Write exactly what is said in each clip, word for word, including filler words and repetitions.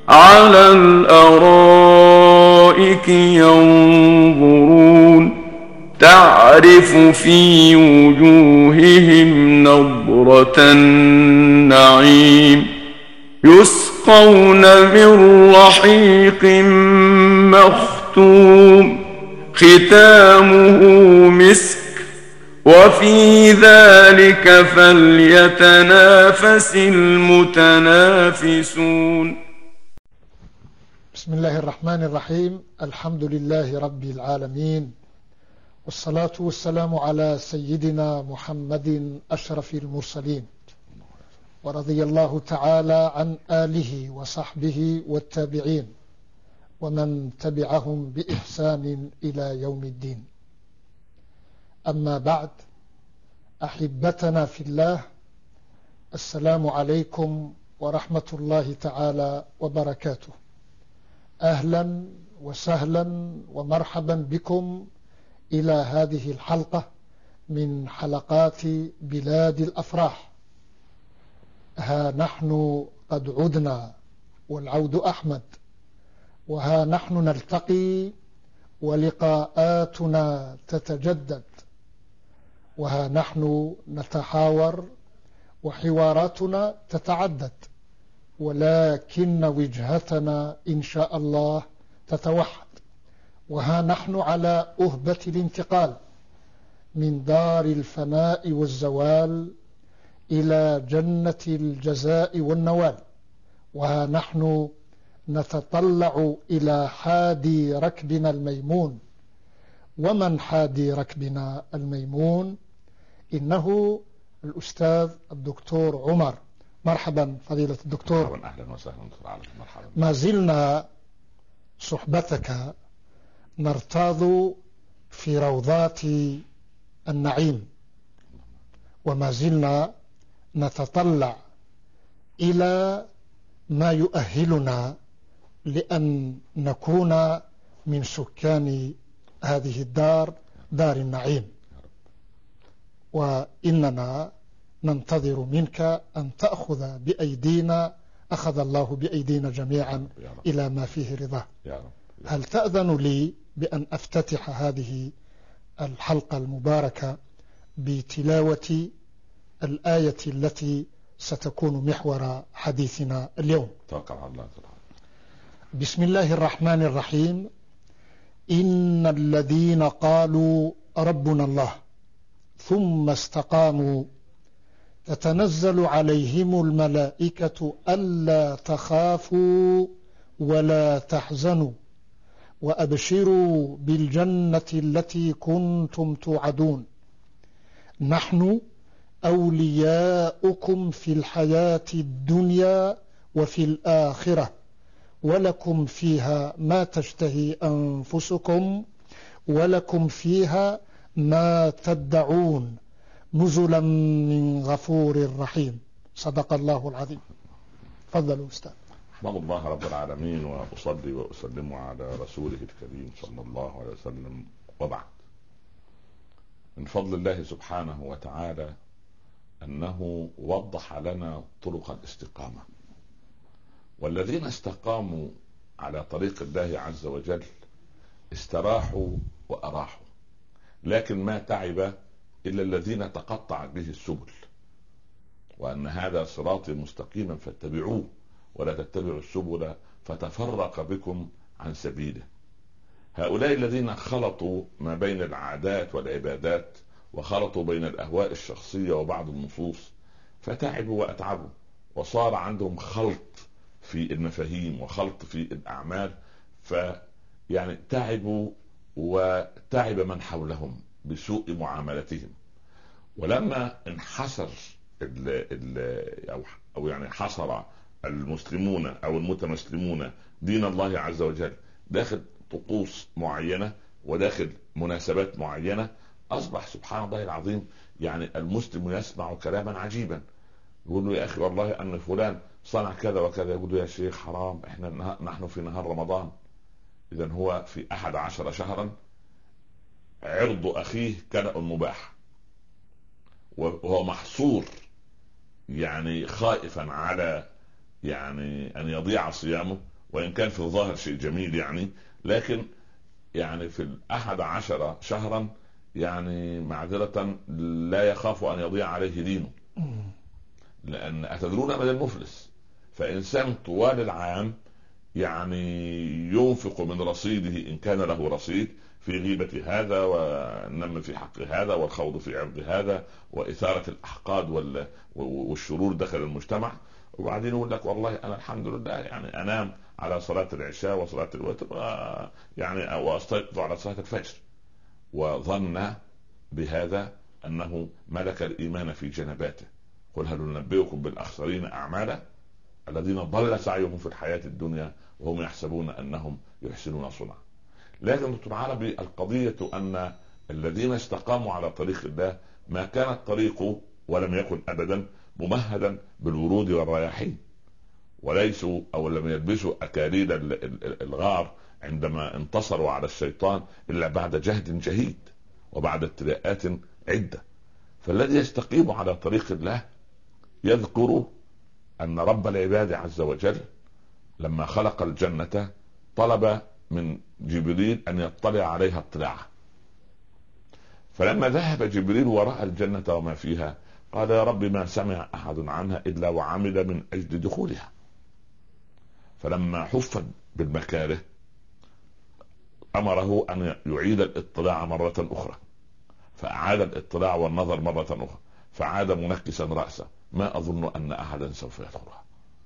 على الأرائك ينظرون تعرف في وجوههم نضرة النعيم يسقون من رحيق مختوم ختامه مسك وفي ذلك فليتنافس المتنافسون. بسم الله الرحمن الرحيم. الحمد لله رب العالمين، والصلاة والسلام على سيدنا محمد أشرف المرسلين، ورضي الله تعالى عن آله وصحبه والتابعين ومن تبعهم بإحسان إلى يوم الدين. أما بعد، أحبتنا في الله، السلام عليكم ورحمة الله تعالى وبركاته. أهلا وسهلا ومرحبا بكم إلى هذه الحلقة من حلقات بلاد الأفراح. ها نحن قد عدنا والعود أحمد، وها نحن نلتقي ولقاءاتنا تتجدد، وها نحن نتحاور وحواراتنا تتعدد، ولكن وجهتنا إن شاء الله تتوحد. وها نحن على أهبة الانتقال من دار الفناء والزوال إلى جنة الجزاء والنوال، وها نحن نتطلع إلى حادي ركبنا الميمون. ومن حادي ركبنا الميمون؟ إنه الأستاذ الدكتور عمر. مرحبا فضيلة الدكتور. مرحبا، أهلا وسهلا. مرحبا. ما زلنا صحبتك نرتاض في روضات النعيم، وما زلنا نتطلع إلى ما يؤهلنا لأن نكون من سكان هذه الدار، دار النعيم. وإننا ننتظر منك أن تأخذ بأيدينا، أخذ الله بأيدينا جميعا إلى ما فيه رضاه. هل تأذن لي بأن أفتتح هذه الحلقة المباركة بتلاوة الآية التي ستكون محور حديثنا اليوم؟ توكل على الله. بسم الله الرحمن الرحيم. إن الذين قالوا ربنا الله ثم استقاموا تتنزل عليهم الملائكة ألا تخافوا ولا تحزنوا وأبشروا بالجنة التي كنتم توعدون نحن أولياؤكم في الحياة الدنيا وفي الآخرة ولكم فيها ما تشتهي أنفسكم ولكم فيها ما تدعون نزلا من غفور رحيم. صدق الله العظيم. تفضلوا أستاذ. أحمد الله رب العالمين، وأصلي وأسلم على رسوله الكريم صلى الله عليه وسلم، وبعد. من فضل الله سبحانه وتعالى أنه وضح لنا طرق الاستقامة، والذين استقاموا على طريق الله عز وجل استراحوا وأراحوا، لكن ما تعب إلا الذين تقطعت به السبل، وأن هذا صراطي مستقيما فاتبعوه ولا تتبعوا السبل فتفرق بكم عن سبيله. هؤلاء الذين خلطوا ما بين العادات والعبادات وخلطوا بين الأهواء الشخصية وبعض النصوص فتعبوا وأتعبوا، وصار عندهم خلط في المفاهيم وخلط في الأعمال، فيعني تعبوا وتعب من حولهم بسوء معاملتهم. ولما انحسر ال ال أو, أو يعني حصر المسلمون أو المتمسلمون دين الله عز وجل داخل طقوس معينة وداخل مناسبات معينة، أصبح سبحان الله العظيم يعني المسلم يسمع كلاما عجيبا، يقول له يا أخي والله أن فلان صنع كذا وكذا، يقول له يا شيخ حرام، إحنا نحن في نهار رمضان، إذن هو في أحد عشر شهرا عرض أخيه كلأ مباح، وهو محصور يعني خائفا على يعني أن يضيع صيامه، وإن كان في الظاهر شيء جميل يعني، لكن يعني في الأحد عشر شهرا يعني معذرة لا يخاف أن يضيع عليه دينه. لأن أتدرون من المفلس؟ فإنسان طوال العام يعني ينفق من رصيده إن كان له رصيد في غيبة هذا والنم في حق هذا والخوض في عرض هذا وإثارة الأحقاد والشرور داخل المجتمع، وبعدين يقول لك والله أنا الحمد لله يعني أنام على صلاة العشاء وصلاة الوتر يعني وأستيقظ على صلاة الفجر، وظن بهذا أنه ملك الإيمان في جنباته. قل هل ننبئكم بالأخسرين أعمالا الذين ضل سعيهم في الحياة الدنيا وهم يحسبون أنهم يحسنون صنعا. لكن دكتور عربي القضية أن الذين استقاموا على طريق الله ما كان الطريق ولم يكن أبدا ممهدا بالورود والرياحين، وليسوا أو لم يلبسوا أكاليل الغار عندما انتصروا على الشيطان إلا بعد جهد جهيد وبعد ابتلاءات عدة. فالذي يستقيم على طريق الله يذكر أن رب العباد عز وجل لما خلق الجنة طلب من جبريل أن يطلع عليها اطلاعا، فلما ذهب جبريل وراء الجنة وما فيها قال يا رب ما سمع أحد عنها إلا وعمل من أجل دخولها. فلما حفت بالمكاره أمره أن يعيد الاطلاع مرة أخرى، فأعاد الاطلاع والنظر مرة أخرى، فعاد منكسا رأسه ما أظن أن أحدا سوف يدخلها،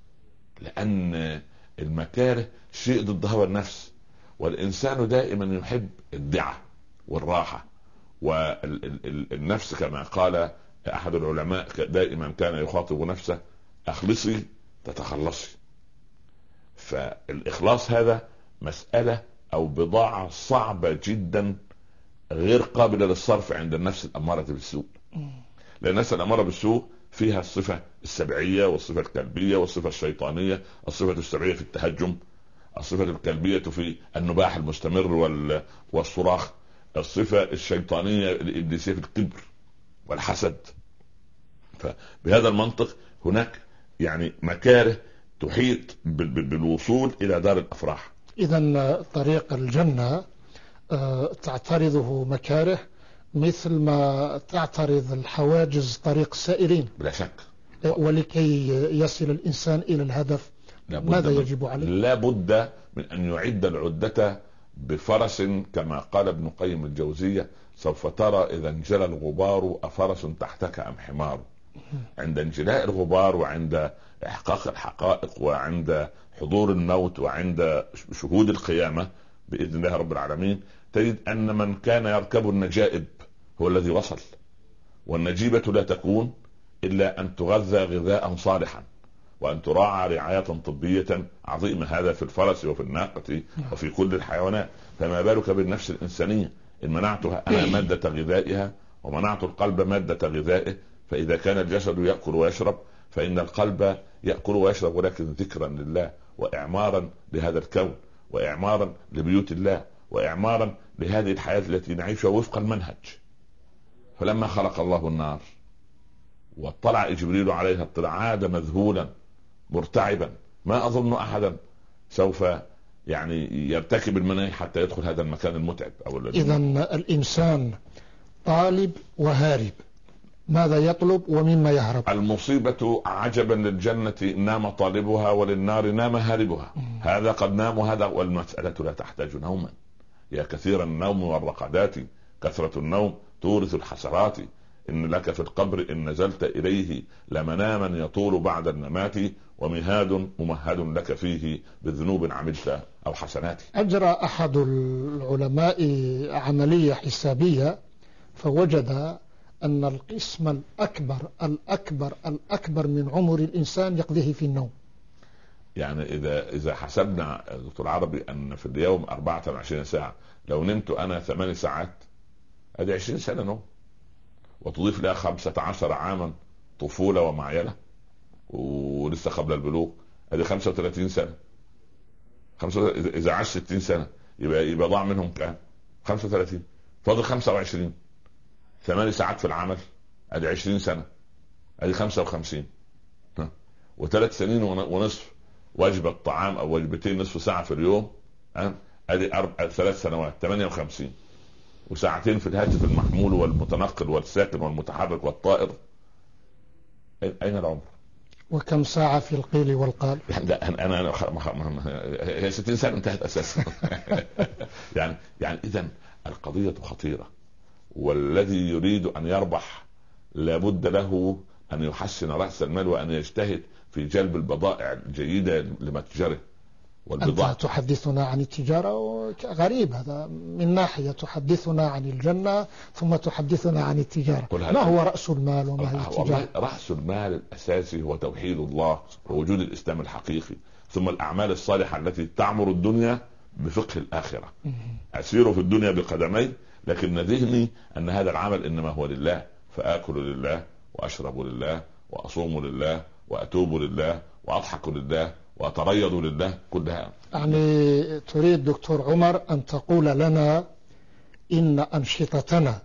لأن المكاره شيء ضد هوى النفس، والإنسان دائما يحب الدعة والراحة، والنفس كما قال أحد العلماء دائما كان يخاطب نفسه أخلصي تتخلصي. فالإخلاص هذا مسألة أو بضاعة صعبة جدا غير قابلة للصرف عند النفس الأمارة بالسوء، لأن النفس الأمارة بالسوء فيها الصفة السبعية والصفة الكلبية والصفة الشيطانية. الصفة السبعية في التهجم، الصفة الكلبية في النباح المستمر والصراخ، الصفة الشيطانية الإبليسية في الكبر والحسد. فبهذا المنطق هناك يعني مكاره تحيط بالوصول إلى دار الأفراح. إذن طريق الجنة تعترضه مكاره مثل ما تعترض الحواجز طريق السائرين بلا شك. ولكي يصل الإنسان إلى الهدف ماذا يجب عليه؟ لا بد من أن يعد العدة بفرس، كما قال ابن قيم الجوزية سوف ترى إذا انجلى الغبار أفرس تحتك أم حمار. عند انجلاء الغبار وعند إحقاق الحقائق وعند حضور الموت وعند شهود القيامة بإذن الله رب العالمين تجد أن من كان يركب النجائب هو الذي وصل. والنجيبة لا تكون إلا أن تغذى غذاء صالحا وأن تراعى رعاية طبية عظيمة، هذا في الفرس وفي الناقة وفي كل الحيوانات، فما بالك بالنفس الإنسانية إن منعتها أنا مادة غذائها ومنعت القلب مادة غذائه. فإذا كان الجسد يأكل ويشرب فإن القلب يأكل ويشرب، ولكن ذكرا لله وإعمارا لهذا الكون وإعمارا لبيوت الله وإعمارا لهذه الحياة التي نعيشها وفق المنهج. فلما خلق الله النار واطلع جبريل عليها اطلاع عاد مذهولا مرتعبا ما أظن أحدا سوف يعني يرتكب المناهي حتى يدخل هذا المكان المتعب. إذن الإنسان طالب وهارب، ماذا يطلب ومما يهرب؟ المصيبة عجبا للجنة نام طالبها وللنار نام هاربها. هذا قد نام وهذا، والمسألة لا تحتاج نوما. يا كثير النوم والرقدات كثرة النوم تورث الحسرات، إن لك في القبر إن نزلت إليه لمناما يطول بعد النمات ومهاد ممهد لك فيه بالذنوب عملت أو حسنات. أجرى أحد العلماء عملية حسابية فوجد أن القسم الأكبر الأكبر الأكبر من عمر الإنسان يقضيه في النوم. يعني إذا إذا حسبنا دكتور عربي أن في اليوم أربعة وعشرين ساعة، لو نمت أنا ثمان ساعات هذه عشرين سنة نوم، وتضيف لها خمسة عشر عاما طفولة ومعيلة ولسه قبل البلوغ هذه خمسة وثلاثين سنة. خمسة إذا عاش ستين سنة يبقى يبقى ضاع منهم كام؟ خمسة وثلاثين، فاضل خمسة وعشرين. ثمان ساعات في العمل هذه عشرين سنة، هذه خمسة وخمسين، وثلاث سنين ونصف وجبة طعام أو وجبتين نصف ساعة في اليوم، ادي أربع ثلاث سنوات ثمانية وخمسين، وساعتين في الهاتف المحمول والمتنقل والساكن والمتحرك والطائر. أين العمر؟ وكم ساعة في القيل والقال؟ يعني أنا أنا هي ستين سنة انتهت أساسا. يعني يعني إذن القضية خطيرة، والذي يريد أن يربح لابد له أن يحسن رأس المال وأن يجتهد في جلب البضائع الجيدة لمتجره. والبضاعة أنت تحدثنا عن التجارة، غريب هذا من ناحية، تحدثنا عن الجنة ثم تحدثنا عن التجارة. ما هو رأس المال وما هي التجارة؟ رأس المال الأساسي هو توحيد الله ووجود الإسلام الحقيقي، ثم الأعمال الصالحة التي تعمر الدنيا بفقه الآخرة. أسير في الدنيا بقدمي، لكن ذهني أن هذا العمل إنما هو لله، فآكل لله وأشرب لله وأصوم لله وأتوب لله وأضحك لله وأتريض لله، كلها. يعني تريد دكتور عمر أن تقول لنا إن أنشطتنا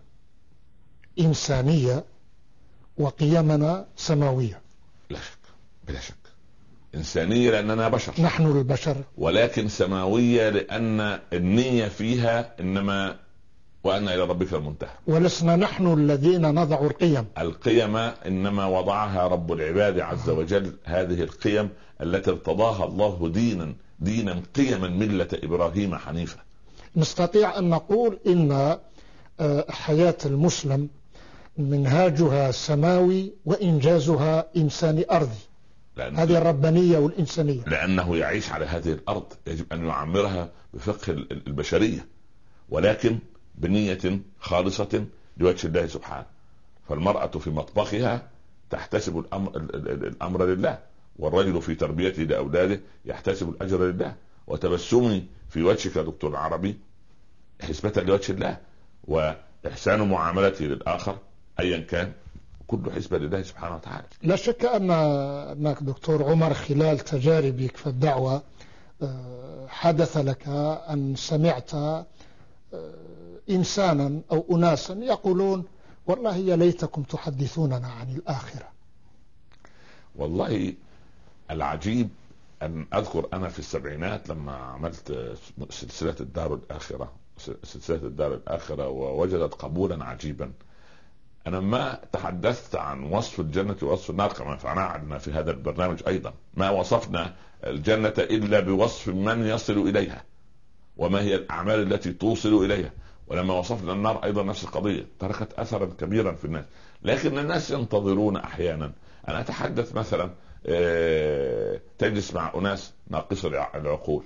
إنسانية وقيمنا سماوية؟ لا شك، بلا شك إنسانية لأننا بشر، نحن البشر، ولكن سماوية لأن النية فيها إنما وأن إلى ربك المنتهى. ولسنا نحن الذين نضع القيم، القيم إنما وضعها رب العباد عز وجل. هذه القيم التي ارتضاها الله دينا دينا قيما ملة إبراهيم حنيفة. نستطيع أن نقول إن حياة المسلم منهاجها سماوي وإنجازها إنساني أرضي، هذه الربانية والإنسانية، لأنه يعيش على هذه الأرض يجب أن يعمرها بفقه البشرية، ولكن بنية خالصة لوجه الله سبحانه. فالمرأة في مطبخها تحتسب الأمر, الأمر لله، والرجل في تربيته لأولاده يحتسب الأجر لله، وتبسمي في وجهك دكتور عربي حسبة لوجه الله، وإحسان معاملته للآخر أيا كان كل حسبة لله سبحانه وتعالى. لا شك أن أنك دكتور عمر خلال تجاربك في الدعوة حدث لك أن سمعت إنسانا أو أناسا يقولون والله يا ليتكم تحدثوننا عن الآخرة. والله العجيب أن أذكر أنا في السبعينات لما عملت سلسلة الدار الآخرة سلسلة الدار الآخرة ووجدت قبولا عجيبا. أنا ما تحدثت عن وصف الجنة ووصف النار كما فعلنا في هذا البرنامج أيضا، ما وصفنا الجنة إلا بوصف من يصل إليها وما هي الأعمال التي توصل إليها، ولما وصفنا النار أيضا نفس القضية، تركت أثرا كبيرا في الناس. لكن الناس ينتظرون أحيانا أن أتحدث مثلا تجلس مع أناس ناقص العقول،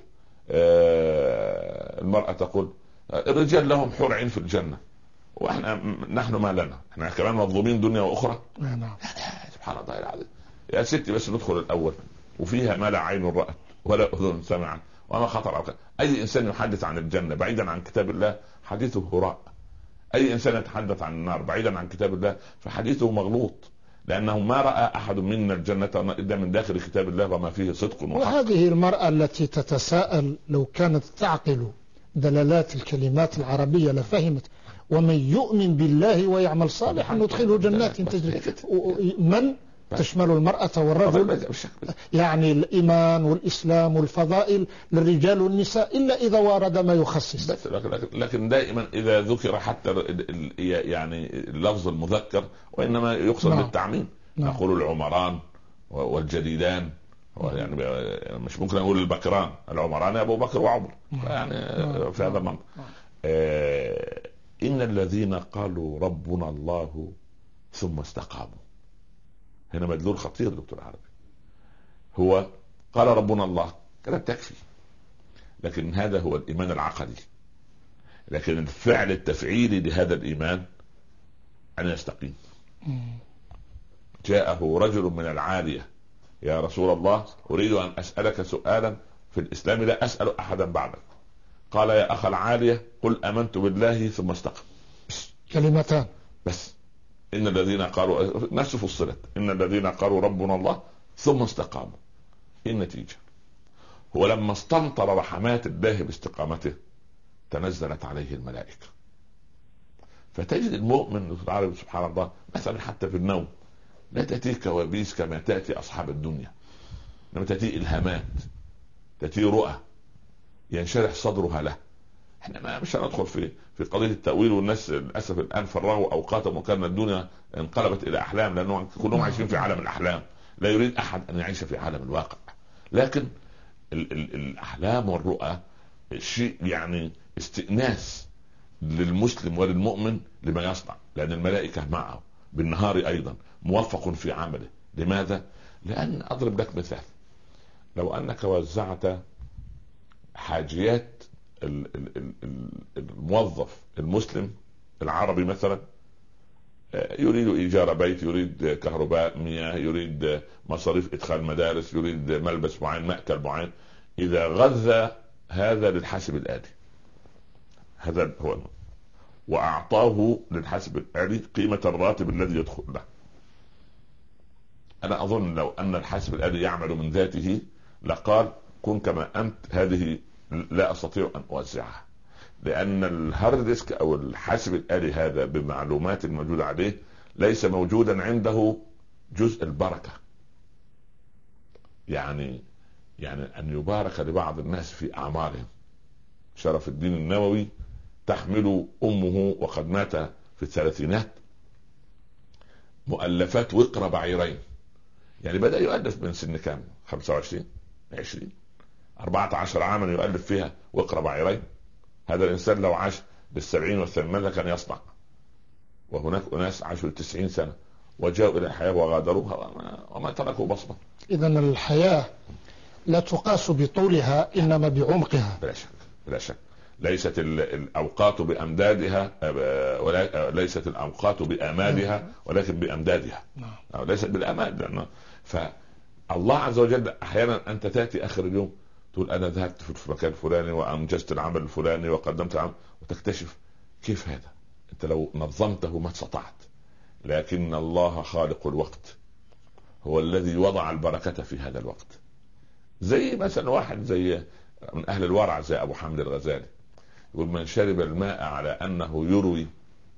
المرأة تقول الرجال لهم حور عين في الجنة واحنا نحن ما لنا، احنا كمان مظلومين دنيا واخرى. نعم سبحان الله العظيم. يا ستي بس ندخل الاول وفيها ما لا عين رأت ولا اذن سمعت وما خطر على. اي انسان يحدث عن الجنة بعيدا عن كتاب الله حديثه هراء، اي انسان يتحدث عن النار بعيدا عن كتاب الله فحديثه مغلوط، لانه ما راى احد منا الجنة الا من داخل كتاب الله وما فيه صدق وحق. وهذه المرأة التي تتساءل لو كانت تعقل دلالات الكلمات العربية لفهمت ومن يؤمن بالله ويعمل صالحا ندخله جنات تجري. من تشمل المرأة والرجل، يعني الإيمان والإسلام والفضائل للرجال والنساء إلا إذا ورد ما يخصص. لكن دائما إذا ذكر حتى يعني اللفظ المذكر وإنما يقصد نعم. بالتعميم نعم. نقول العمران والجديدان نعم. يعني مش ممكن أقول البكران، العمران أبو بكر وعمر نعم. يعني نعم. في هذا المنطق نعم. آه إن الذين قالوا ربنا الله ثم استقاموا، هنا مدلول خطير دكتور عربي. هو قال ربنا الله كلام تكفي، لكن هذا هو الإيمان العقدي، لكن الفعل التفعيلي لهذا الإيمان أن يستقيم. جاءه رجل من العالية يا رسول الله أريد أن أسألك سؤالا في الإسلام لا أسأل أحدا بعدك. قال يا أخ العالية قل آمنت بالله ثم استقم. كلمتان بس. إن الذين قالوا نفس فصلت إن الذين قالوا ربنا الله ثم استقاموا. إيه النتيجة؟ هو لما استمطر رحمات الله باستقامته تنزلت عليه الملائكة. فتجد المؤمن سبحان الله مثلا حتى في النوم لا تأتيك كوابيس كما تأتي أصحاب الدنيا، لما تأتي إلهامات التي رؤى ينشرح صدرها له. احنا ما مش هندخل في في قضيه التاويل، والناس للاسف الان فرغوا اوقاتهم وكان الدنيا انقلبت الى احلام، لانه كلهم عايشين في عالم الاحلام. لا يريد احد ان يعيش في عالم الواقع، لكن ال ال الاحلام والرؤى شيء يعني استئناس للمسلم وللمؤمن لما يصنع، لان الملائكه معه بالنهار ايضا موفق في عمله. لماذا؟ لان اضرب لك مثال، لو انك وزعت حاجيات الموظف المسلم العربي مثلا، يريد ايجار بيت، يريد كهرباء، مياه، يريد مصاريف ادخال مدارس، يريد ملبس معين، مأكل معين، اذا غذى هذا للحاسب الآلي، هذا هو، واعطاه للحاسب الآلي قيمة الراتب الذي يدخل له. انا اظن لو ان الحاسب الآلي يعمل من ذاته لقال كن كما انت، هذه لا استطيع ان اوزعها، لان الهارد ديسك او الحاسب الآلي هذا بمعلومات الموجودة عليه ليس موجودا عنده جزء البركة. يعني يعني ان يبارك لبعض الناس في اعمارهم. شرف الدين النووي تحمل امه وقد مات في الثلاثينات مؤلفات وقر بعيرين، يعني بدأ يؤلف من سن كام؟ خمسة وعشرين عشرين أربعة عشر عاما يؤلف فيها وقر بعيرين. هذا الإنسان لو عاش بالسبعين والثمانين كان يصنع، وهناك أناس عاشوا التسعين سنة وجاءوا إلى الحياة وغادروها وما تركوا بصمة. إذن الحياة لا تقاس بطولها إنما بعمقها. بلا شك بلا شك. ليست الأوقات بأمدادها، ولا ليست الأوقات بأمادها، ولكن بأمدادها، ليست بالأماد. لأنه فالله عز وجل أحيانا أنت تأتي آخر اليوم تقول أنا ذهبت في المكان الفلاني وأنجزت العمل الفلاني وقدمت العمل، وتكتشف كيف هذا أنت لو نظمته ما استطعت. لكن الله خالق الوقت هو الذي وضع البركة في هذا الوقت. زي مثلا واحد زي من أهل الورع زي أبو حامد الغزالي يقول من شرب الماء على أنه يروي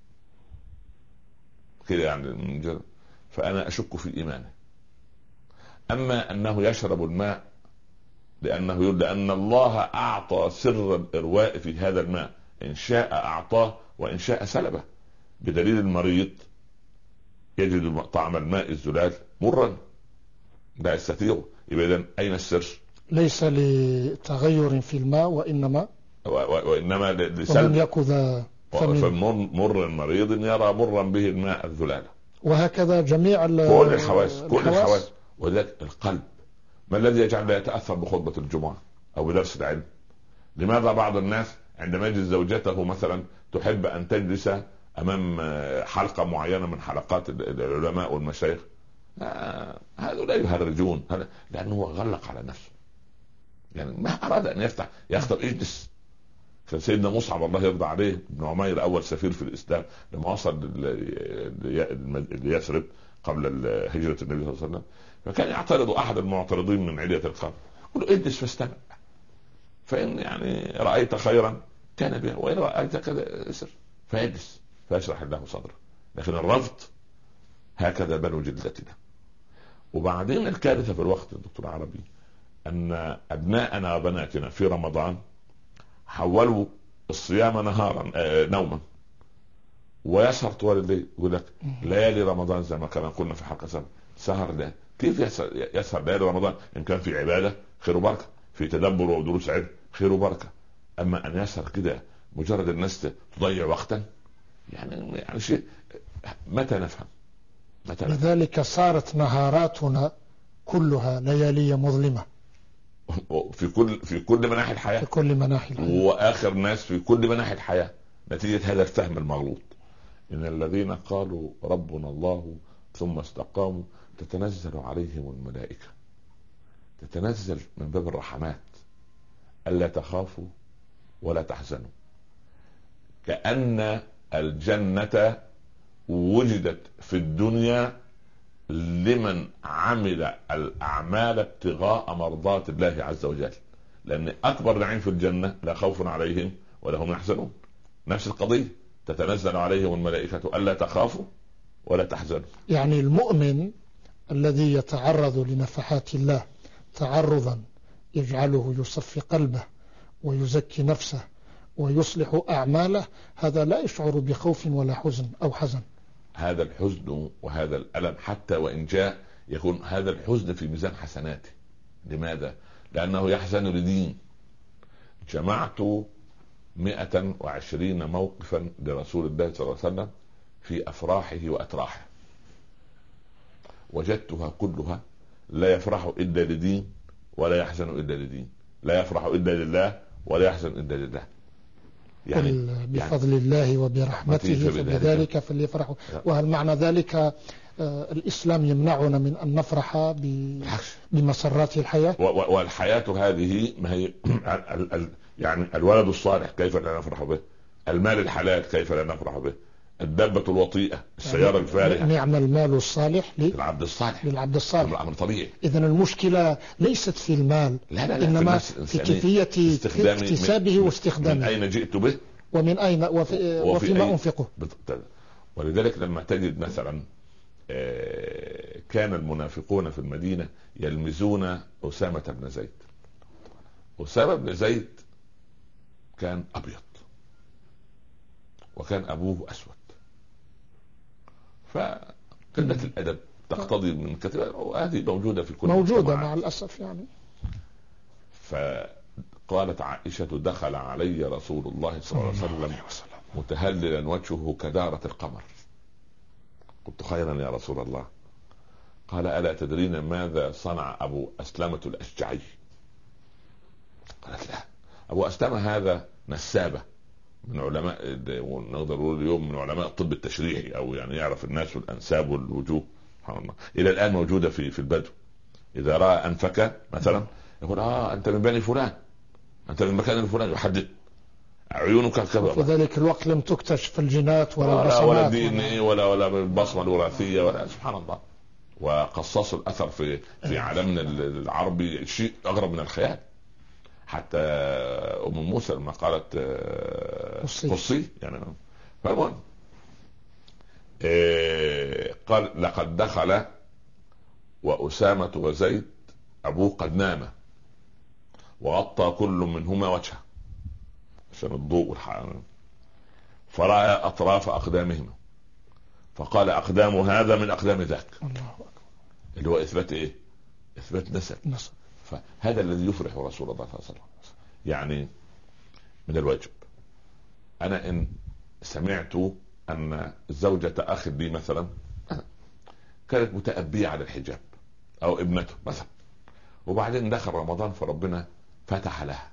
كده يعني فأنا أشك في إيمانه. أما أنه يشرب الماء لأنه يقول لأن الله أعطى سر الإرواء في هذا الماء، إن شاء أعطاه وإن شاء سلبه. بدليل المريض يجد طعم الماء الزلال مرا لا يستطيع. يبقى أين السر؟ ليس لتغير في الماء وإنما وإنما لسلب يأخذ فمر المريض يرى مرا به الماء الزلال. وهكذا جميع كل الحواس كل الحواس. وذلك القلب ما الذي يجعل لا يتأثر بخطبة الجمعة أو بدرس العلم؟ لماذا بعض الناس عندما يجلس زوجته مثلا تحب أن تجلس أمام حلقة معينة من حلقات العلماء والمشايخ؟ هؤلاء يهرجون، لأنه هو غلق على نفسه. يعني ما أراد أن يفتح يخطب اجلس. كان سيدنا مصعب الله يرضى عليه بن عمير أول سفير في الإسلام لما وصل ليثرب قبل هجرة النبي صلى الله عليه وسلم، فكان يعترض أحد المعترضين من علية القوم يقول له اجلس فاستمع، فإن يعني رأيت خيرا كان به وإن رأيت كذا اسر فيجلس فيشرح الله صدره. لكن الرفض هكذا بنو جلدتنا. وبعدين الكارثة في الوقت الدكتور عربي أن أبناءنا وبناتنا في رمضان حولوا الصيام نهارا آه نوما، ويسهر طوال الليل. يقول لك ليالي رمضان زي ما كنا قلنا في حلقة سابقة سهر ليالي. كيف يسهر, يسهر ليالي رمضان؟ إن كان في عبادة خير وبركة، في تدبر ودروس علم خير وبركة. أما أن يسهر كده مجرد الناس تضيع وقتا، يعني يعني شيء متى نفهم؟ متى نفهم؟ لذلك صارت نهاراتنا كلها ليالي مظلمة في كل في كل مناحي الحياة، في كل مناحي الحياة. وآخر ناس في كل مناحي الحياة نتيجة هذا الفهم المغلوط. إن الذين قالوا ربنا الله ثم استقاموا تتنزل عليهم الملائكة، تتنزل من باب الرحمات ألا تخافوا ولا تحزنوا، كأن الجنة وجدت في الدنيا لمن عمل الأعمال ابتغاء مرضات الله عز وجل. لأن أكبر نعيم في الجنة لا خوف عليهم ولا هم يحزنون. نفس القضية تتنزل عليهم الملائكة ألا تخافوا ولا تحزنوا. يعني المؤمن الذي يتعرض لنفحات الله تعرضا يجعله يصفي قلبه ويزكي نفسه ويصلح أعماله، هذا لا يشعر بخوف ولا حزن أو حزن. هذا الحزن وهذا الألم حتى وإن جاء يكون هذا الحزن في ميزان حسناته. لماذا؟ لأنه يحزن لدين. جمعت مئة وعشرين موقفا لرسول الله صلى الله عليه وسلم في أفراحه وأتراحه، وجدتها كلها لا يفرح إلا لدين ولا يحزن إلا لدين، لا يفرح إلا لله ولا يحزن إلا لله. يعني بفضل يعني الله وبرحمته فبذلك فليفرحوا. وهل معنى ذلك الإسلام يمنعنا من أن نفرح بمسرات الحياة؟ والحياة هذه ما هي يعني الولد الصالح كيف لا نفرح به، المال الحلال كيف لا نفرح به، الدابة الوطيئة، السيارة الفارهة. نعم المال الصالح للعبد الصالح، للعبد الصالح أمر طبيعي. إذن المشكلة ليست في المال، لا لا لا، إنما في, في كيفية اكتسابه واستخدامه، من أين جئت به ومن أين وفي وفيما أنفقه. ولذلك لما تجد مثلا كان المنافقون في المدينة يلمزون أسامة بن زيد. أسامة بن زيد كان أبيض وكان أبوه أسود، فقلة الأدب تقتضي من كثير، وهذه موجودة في كل موجودة مع الأسف يعني. فقالت عائشة دخل علي رسول الله صلى الله عليه وسلم متهللا وجهه كدارة القمر. قلت خيرا يا رسول الله. قال ألا تدرين ماذا صنع أبو أسلمة الأشجعي؟ قالت لا. أبو أسلمة هذا نسابة من علماء، نقدر نقول اليوم من علماء الطب التشريحي، أو يعني يعرف الناس الأنساب والوجوه. سبحان الله، إلى الآن موجودة في في البدو. إذا رأى أنفك مثلا يقول آه أنت من بني فلان، أنت من مكان الفلاني، يحدد عيونك كذا. في ذلك الوقت لم تكتشف الجينات ولا البصمات ولا دي ان ايه ولا ولا البصمه الوراثيه ولا، سبحان الله. وقصاص الاثر في في عالمنا العربي شيء اغرب من الخيال. حتى ام موسى لما قالت قصي يعني. فالمهم إيه قال لقد دخل وأسامة وزيد أبوه قد نام وغطى كل منهما وجهه عشان الضوء والحرارة، فرأى أطراف أقدامهما فقال أقدام هذا من أقدام ذاك. الله أكبر. اللي هو إثبات إيه؟ إثبات نسب. نسب. فهذا الذي يفرح رسول الله صلى الله عليه وسلم. يعني من الواجب أنا إن سمعت أن زوجة أخي لي مثلا كانت متأبية على الحجاب أو ابنته مثلا، وبعدين دخل رمضان فربنا فتح لها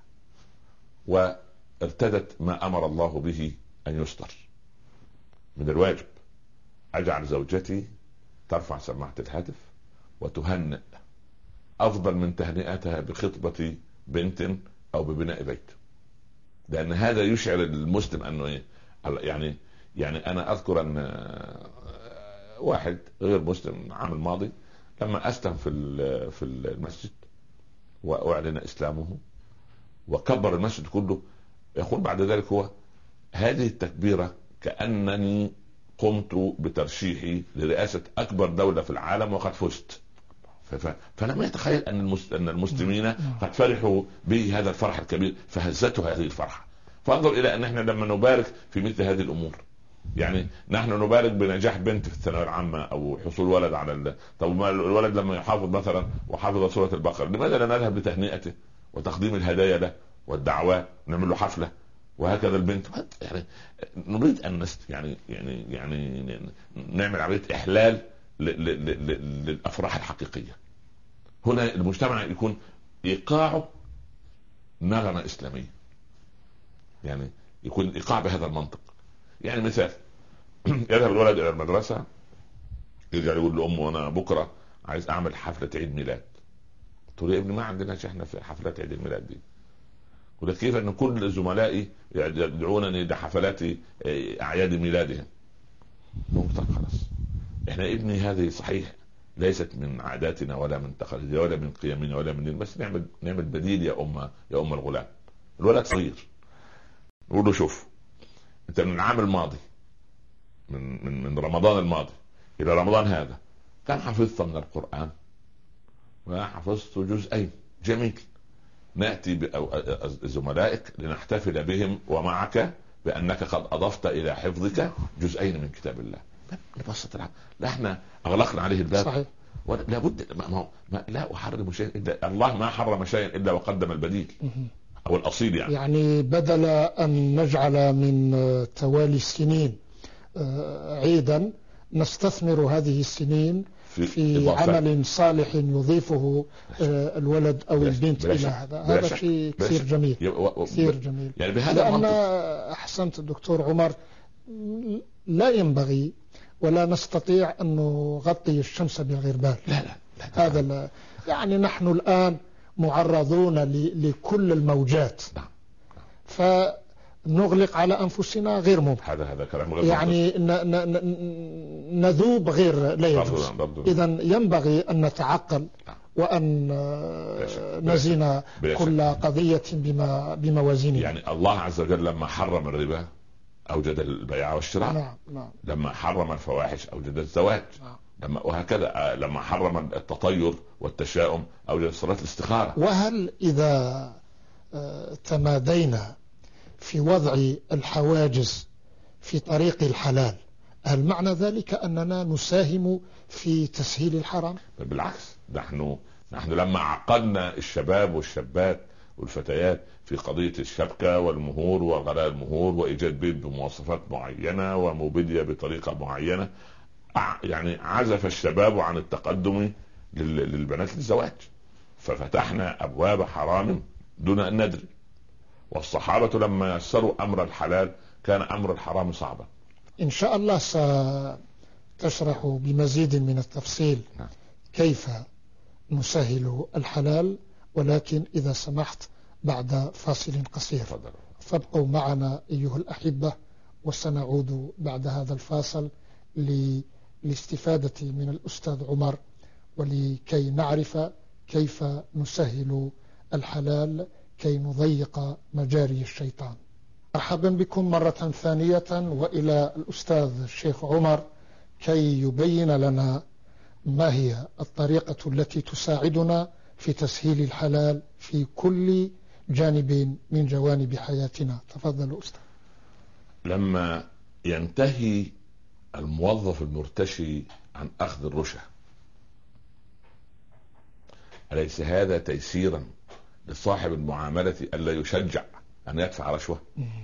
وارتدت ما أمر الله به أن يستر، من الواجب أجعل زوجتي ترفع سماعة الهاتف وتهنئ أفضل من تهنئتها بخطبة بنت أو ببناء بيت، لأن هذا يشعر المسلم أنه إيه يعني. يعني أنا أذكر أن واحد غير مسلم العام الماضي لما أسلم في في المسجد وأعلن إسلامه وكبر المسجد كله، يقول بعد ذلك هو هذه التكبيرة كأنني قمت بترشيحي لرئاسة أكبر دولة في العالم وقد فزت. فلم يتخيل أن أن المسلمين قد فرحوا به هذا الفرح الكبير، فهزته هذه الفرحة. فانظر إلى أن احنا لما نبارك في مثل هذه الأمور، يعني نحن نبارك بنجاح بنت في الثانوية العامة أو حصول ولد على ال... طب الولد لما يحافظ مثلا وحافظ سورة البقرة، لماذا لا نذهب لتهنئته وتقديم الهدايا له والدعوات، نعمل له حفلة وهكذا البنت. يعني نريد أن نست... يعني يعني يعني نعمل عملية إحلال ل... ل... ل... ل... للأفراح الحقيقية. هنا المجتمع يكون إيقاعه نغمة إسلامية، يعني يكون إيقاع بهذا المنطق. يعني مثال يذهب الولد إلى المدرسة يرجع يقول لأمه أنا بكرة عايز أعمل حفلة عيد ميلاد. تقول يا ابني ما عندناش إحنا في حفلات عيد الميلاد دي. يقول كيف أن كل زملائي يدعونني لحفلات أعياد ميلادهم. طب خلاص إحنا ابني هذه صحيح ليست من عاداتنا ولا من تقاليدنا ولا من قيمنا ولا من، بس نعمل نعمل بديل يا أم يا أم الغلام. الولد صغير نقول له شوف انت من العام الماضي من من من رمضان الماضي الى رمضان هذا كان حفظت من القرآن وحفظت جزئين، جميل. نأتي بزملائك لنحتفل بهم ومعك بأنك قد أضفت إلى حفظك جزئين من كتاب الله. ببساطة العام لا احنا أغلقنا عليه الباب. صحيح. ولا بد ما ما لا أحرم شيء إلا الله ما حرم شيئا إلا وقدم البديل أو الأصيل. يعني يعني بدل أن نجعل من توالي السنين عيدا نستثمر هذه السنين في, في عمل صالح يضيفه الولد أو البنت إلى هذا. هذا شيء كثير جميل كثير جميل. يعني بهذا لأن أحسنت الدكتور عمر لا ينبغي ولا نستطيع أن نغطي الشمس بالغربال. لا لا, لا هذا لا. يعني نحن الآن معرضون لكل الموجات فنغلق على أنفسنا غير ممكن. هذا هذا كلام غير يعني ن ن نذوب غير لا يجوز. إذا ينبغي أن نتعقل وأن نزن كل قضية بما بموازينها. يعني الله عز وجل لما حرم الربا أوجد البيع والشراء. نعم نعم. لما حرم الفواحش أوجد الزواج. نعم. لما وهكذا لما حرم التطير والتشاؤم أوجد صلاة الاستخارة. وهل إذا تمادينا في وضع الحواجز في طريق الحلال هل معنى ذلك أننا نساهم في تسهيل الحرام؟ بالعكس، نحن نحن لما عقدنا الشباب والشابات والفتيات في قضية الشبكة والمهور وغلاء المهور وإيجاد بيت بمواصفات معينة وموبيليا بطريقة معينة، يعني عزف الشباب عن التقدم للبنات للزواج، ففتحنا أبواب حرام دون أن ندري. والصحابة لما يسروا أمر الحلال كان أمر الحرام صعبا. إن شاء الله ستشرح بمزيد من التفصيل كيف نسهل الحلال، ولكن إذا سمحت بعد فاصل قصير. فابقوا معنا أيها الأحبة، وسنعود بعد هذا الفاصل للاستفادة من الأستاذ عمر ولكي نعرف كيف نسهل الحلال كي نضيق مجاري الشيطان. مرحبا بكم مرة ثانية وإلى الأستاذ الشيخ عمر كي يبين لنا ما هي الطريقة التي تساعدنا في تسهيل الحلال في كل جانب من جوانب حياتنا. تفضل أستاذ. لما ينتهي الموظف المرتشي عن أخذ الرشوة، أليس هذا تيسيرا لصاحب المعاملة ألا يشجع أن يدفع رشوة؟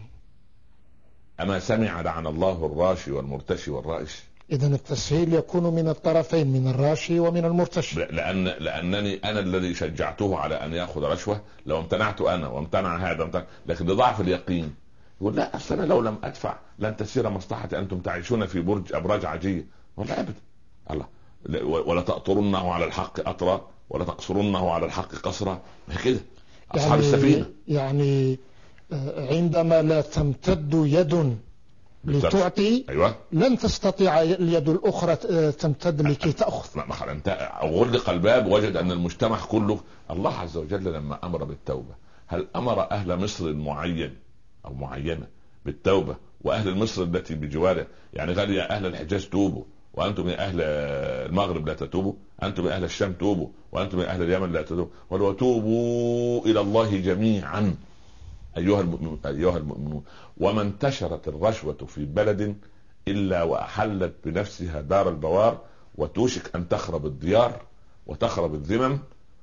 أما سمع لعن الله الراشي والمرتشي والرائش؟ إذن التسهيل يكون من الطرفين، من الراشي ومن المرتشي. لأن لأنني أنا الذي شجعته على أن يأخذ رشوة، لو امتنعت أنا وامتنع هذا امتنع. لكن لضعف اليقين يقول لا أصل أنا لو لم أدفع لن تسير مصلحتي، أنتم تعيشون في برج أبراج عجية. ولا أبدا، الله ولا تأطرنه على الحق أطرا ولا تقصرنه على الحق قصرا. كده أصحاب يعني السفينة. يعني عندما لا تمتد يد لتعطي، أيوة، لن تستطيع اليد الأخرى تمتد لكي تأخذ. ما انت غلق الباب وجد أن المجتمع كله. الله عز وجل لما أمر بالتوبة هل أمر أهل مصر معين أو معينة بالتوبة وأهل مصر التي بجواره؟ يعني قال يا أهل الحجاز توبوا وأنتم يا أهل المغرب لا تتوبوا، أنتم يا أهل الشام توبوا وأنتم يا أهل اليمن لا تتوبوا، ولو توبوا إلى الله جميعا أيها المؤمنون أيها المؤمنون. وما انتشرت الرشوة في بلد إلا وأحلت بنفسها دار البوار، وتوشك أن تخرب الديار وتخرب الذمم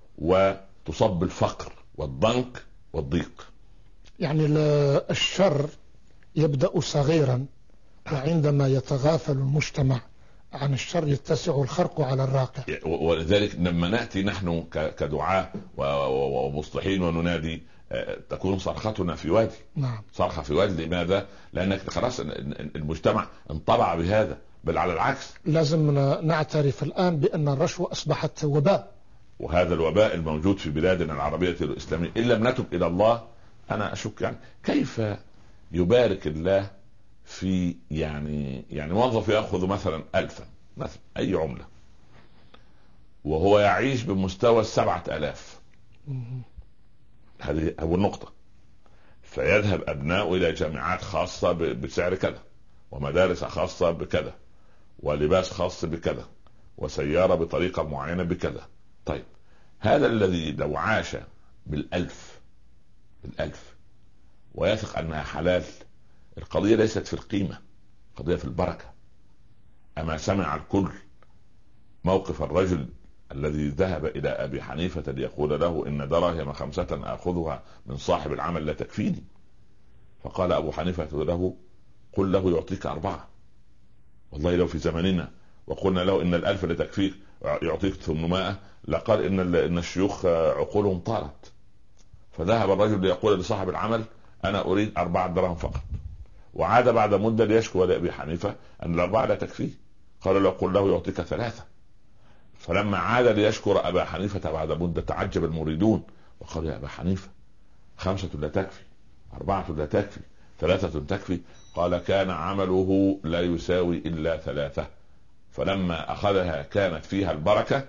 وتصب الفقر والضنك والضيق. يعني الشر يبدأ صغيرا، وعندما يتغافل المجتمع عن الشر يتسع الخرق على الراقع. ولذلك لما نأتي نحن كدعاء ومصلحين وننادي تكون صرختنا في وادي. نعم. صرخة في وادي. لماذا؟ لأنك خلاص المجتمع انطبع بهذا، بل على العكس لازم نعترف الآن بأن الرشوة أصبحت وباء، وهذا الوباء الموجود في بلادنا العربية الإسلامية إن لم نتب إلى الله أنا أشك. يعني كيف يبارك الله في يعني يعني موظف يأخذ مثلا ألفا مثلا أي عملة وهو يعيش بمستوى السبعة آلاف. هذه أول نقطة. فيذهب أبناء إلى جامعات خاصة بسعر كذا، ومدارس خاصة بكذا، ولباس خاص بكذا، وسيارة بطريقة معينة بكذا. طيب هذا الذي لو عاش بالألف الألف ويثق أنها حلال، القضية ليست في القيمة، القضية في البركة. أما سمع الكل موقف الرجل الذي ذهب إلى أبي حنيفة ليقول له إن دراهم خمسة آخذها من صاحب العمل لا تكفيني، فقال أبو حنيفة له قل له يعطيك أربعة. والله لو في زمننا وقلنا له إن الألف لا تكفيك يعطيك ثمانمائة لقال إن إن الشيوخ عقولهم طارت. فذهب الرجل ليقول لصاحب العمل أنا أريد أربعة دراهم فقط، وعاد بعد مدة ليشكو لأبي حنيفة أن الأربعة لا تكفيه، قال له قل له يعطيك ثلاثة. فلما عاد ليشكر أبا حنيفة بعد مدة تعجب المريدون وقالوا يا أبا حنيفة خمسة لا تكفي، أربعة لا تكفي، ثلاثة تكفي. قال كان عمله لا يساوي إلا ثلاثة، فلما أخذها كانت فيها البركة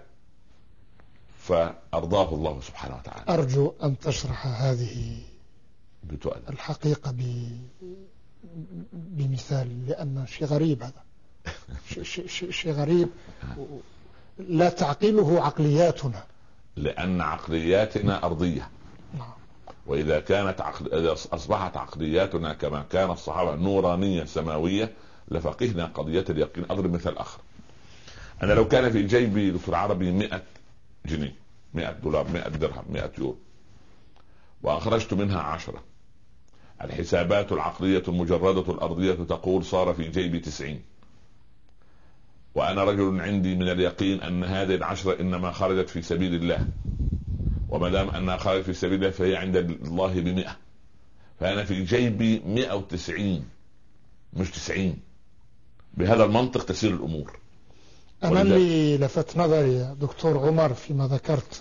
فأرضاه الله سبحانه وتعالى. أرجو أن تشرح هذه بتؤدى. الحقيقة ب... بمثال، لأن شيء غريب هذا شيء شيء غريب لا تعقله عقلياتنا، لأن عقلياتنا أرضية. نعم. وإذا كانت عقل... إذا أصبحت عقلياتنا كما كان الصحابة نورانية سماوية لفقهنا قضية اليقين. أضرب مثال آخر، أنا لو كان في جيبي دكتور عربي مئة جنيه، مئة دولار، مئة درهم، مئة يورو، وأخرجت منها عشرة، الحسابات العقلية المجردة الأرضية تقول صار في جيبي تسعين، وأنا رجل عندي من اليقين أن هذه العشرة إنما خرجت في سبيل الله، وما دام أنها خرجت في سبيل الله فهي عند الله بمئة، فأنا في جيبي مئة وتسعين مش تسعين. بهذا المنطق تسير الأمور. أنا اللي لفت نظري يا دكتور عمر فيما ذكرت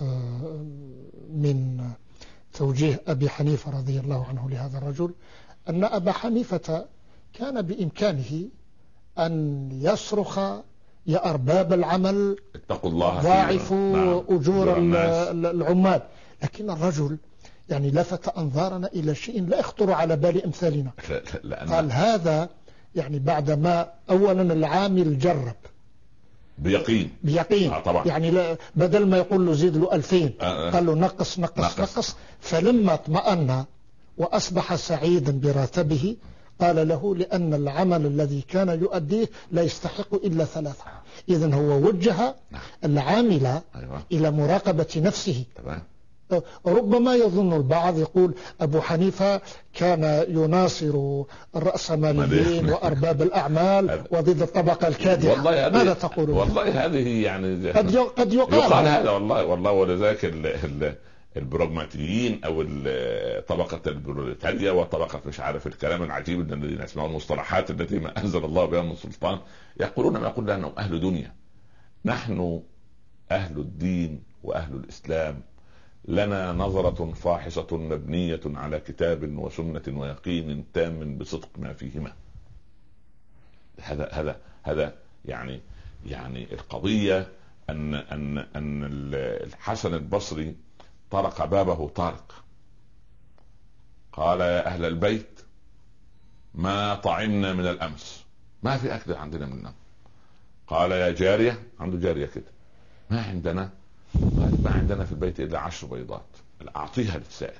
من توجيه أبي حنيفة رضي الله عنه لهذا الرجل، أن أبا حنيفة كان بإمكانه أن يصرخ يا أرباب العمل اتقوا الله ضاعفوا نعم. أجور العمال، لكن الرجل يعني لفت أنظارنا إلى شيء لا يخطر على بال أمثالنا. قال هذا يعني بعدما أولا العامل جرب بيقين بيقين آه طبعا. يعني لا بدل ما يقول له زيد له ألفين آه آه. قال له نقص نقص نقص, نقص. فلما اطمأن وأصبح سعيدا براتبه قال له لأن العمل الذي كان يؤديه لا يستحق إلا ثلاثة. إذن هو وجه العامل أيوة. إلى مراقبة نفسه. طبعا. ربما يظن البعض يقول أبو حنيفة كان يناصر الرأسماليين وأرباب الأعمال وضد الطبقة الكادحة. والله ماذا تقولون؟ والله هذه يعني قد قد يقال, يقال هذا والله والله ولذلك البروغماتيين أو طبقة البروليتاريا وطبقة مش عارف الكلام العجيب الذي نسمعه المصطلحات التي ما أنزل الله بها من سلطان يقولون ما يقول لأنهم أهل دنيا. نحن أهل الدين وأهل الإسلام لنا نظرة فاحصة مبنية على كتاب وسنة ويقين تام بصدق ما فيهما. هذا هذا هذا يعني يعني القضية أن أن أن الحسن البصري طرق بابه طارق قال يا أهل البيت ما طعمنا من الأمس، ما في أكل عندنا منه. قال يا جارية، عنده جارية كده، ما عندنا قال ما عندنا في البيت إلا عشر بيضات أعطيها للسائل.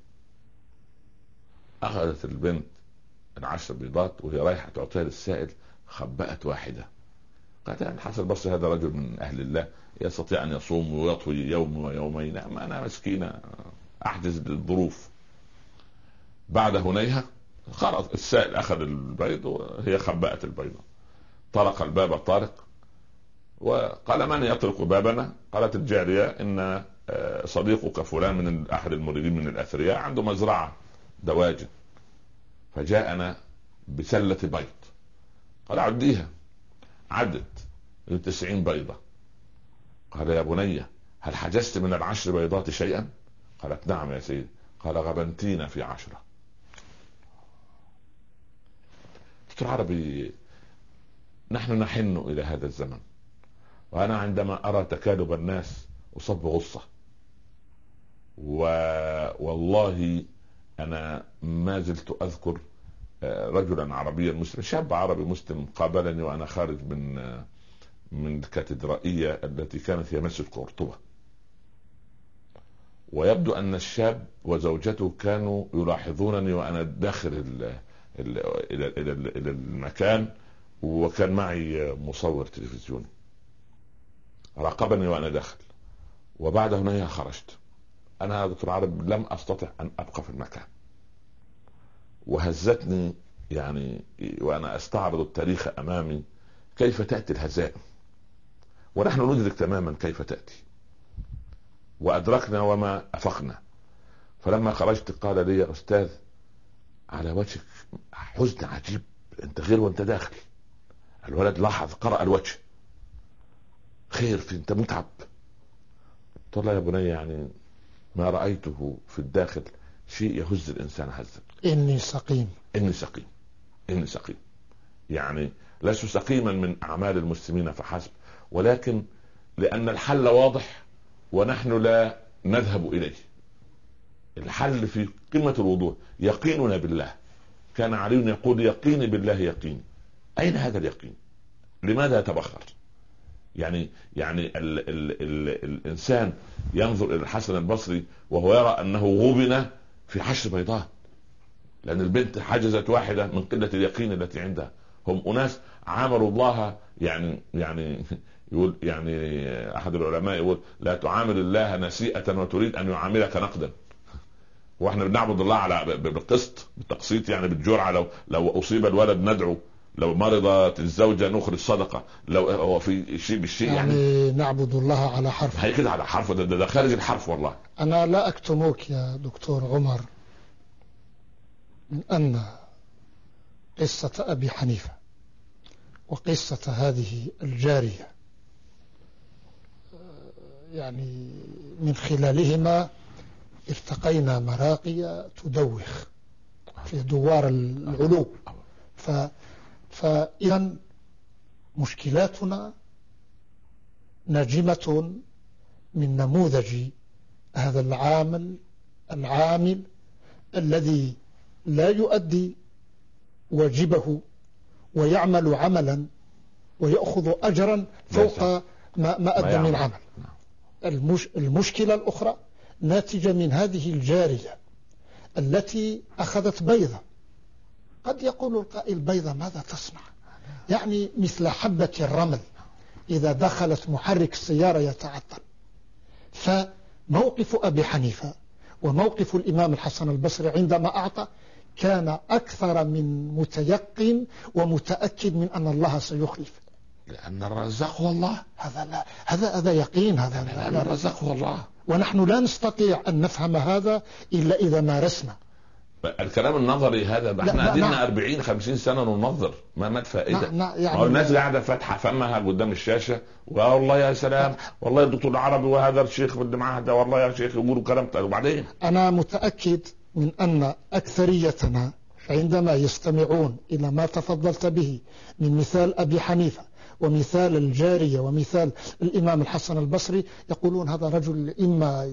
أخذت البنت العشر بيضات وهي رايحة تعطيها للسائل خبأت واحدة. قالت يعني الحسن البصري هذا رجل من أهل الله يستطيع أن يصوم ويطوي يوم ويومين، أما أنا مسكينة أحجز للظروف. بعد هنيها خرج السائل أخذ البيض وهي خبأت البيضة. طرق الباب طارق وقال من يطرق بابنا؟ قالت الجارية إن صديقك فلان من أحد المريدين من الأثرياء عنده مزرعة دواجن فجاءنا بسلة بيض. قال عديها. عدت تسعين بيضة. قال يا بني هل حجزت من العشر بيضات شيئا؟ قالت نعم يا سيدي. قال غبنتينا في عشرة. دكتور عربي نحن نحن إلى هذا الزمن، وأنا عندما أرى تكالب الناس أصاب غصة. والله أنا ما زلت أذكر رجلا عربيا مسلم، شاب عربي مسلم قابلني وأنا خارج من من الكاتدرائية التي كانت هي مسجد قرطبة، ويبدو أن الشاب وزوجته كانوا يلاحظونني وأنا داخل ال ال إلى إلى إلى المكان، وكان معي مصور تلفزيوني راقبني وأنا داخل، وبعد هنا خرجت. أنا دكتور عرب لم أستطع أن أبقى في المكان، وهزتني يعني وأنا أستعرض التاريخ أمامي كيف تأتي الهزائم، ونحن ندرك تماما كيف تأتي، وأدركنا وما أفقنا. فلما خرجت قال لي: يا أستاذ على وجهك حزن عجيب، أنت غير وأنت داخل. الولد لاحظ، قرأ الوجه، خير في أنت متعب. قلت له: يا بني يعني ما رأيته في الداخل شيء يهز الإنسان هزا. إني سقيم إني سقيم إني سقيم يعني لست سقيما من أعمال المسلمين فحسب، ولكن لأن الحل واضح ونحن لا نذهب إليه. الحل في قمة الوضوح، يقيننا بالله. كان علي يقول: يقيني بالله يقيني. أين هذا اليقين؟ لماذا يتبخر؟ يعني يعني ال ال ال الإنسان ينظر إلى الحسن البصري وهو يرى أنه غبن في حشر بيضاء، لأن البنت حجزت واحدة من قلة اليقين التي عندها. هم أناس عاملوا الله يعني يعني يقول يعني أحد العلماء يقول: لا تعامل الله نسيئة وتريد أن يعاملك نقدا. واحنا بنعبد الله على بالقسط بالتقسيط، يعني بالجرعة. لو لو أصيب الولد ندعو، لو مرضت الزوجة نخرج صدقة، لو هو في شيء بالشيء يعني, يعني نعبد الله على حرف. هي كده على حرف، ده, ده خارج الحرف والله. أنا لا أكتمك يا دكتور عمر من أن قصة أبي حنيفة وقصة هذه الجارية يعني من خلالهما ارتقينا مراقي تدوخ في دوار العلوم. ف فإذا مشكلاتنا ناجمة من نموذج هذا العامل العامل الذي لا يؤدي واجبه ويعمل عملا ويأخذ أجرا فوق ما, ما أدى من عمل. المش المشكلة الأخرى ناتجة من هذه الجارية التي أخذت بيضة. قد يقول القائل: بيضة ماذا تصنع؟ يعني مثل حبة الرمل إذا دخلت محرك السيارة يتعطل. فموقف أبي حنيفة وموقف الإمام الحسن البصري عندما أعطى كان أكثر من متيقن ومتأكد من أن الله سيخلف، لأن الرزاق هو الله. هذا لا هذا هذا يقين، هذا لأن الرزاق هو الله. ونحن لا نستطيع أن نفهم هذا إلا إذا مارسنا. الكلام النظري هذا احنا قدمنا أربعين خمسين سنة ننظر، ما مات فائدة. يعني الناس قاعدة فاتحة فمها قدام الشاشة، والله يا سلام والله الدكتور العربي وهذا الشيخ اللي معاه ده والله يا شيخ يقولوا كلام. وبعدين أنا متأكد من أن أكثريتنا عندما يستمعون إلى ما تفضلت به من مثال أبي حنيفة ومثال الجارية ومثال الإمام الحسن البصري يقولون هذا رجل إما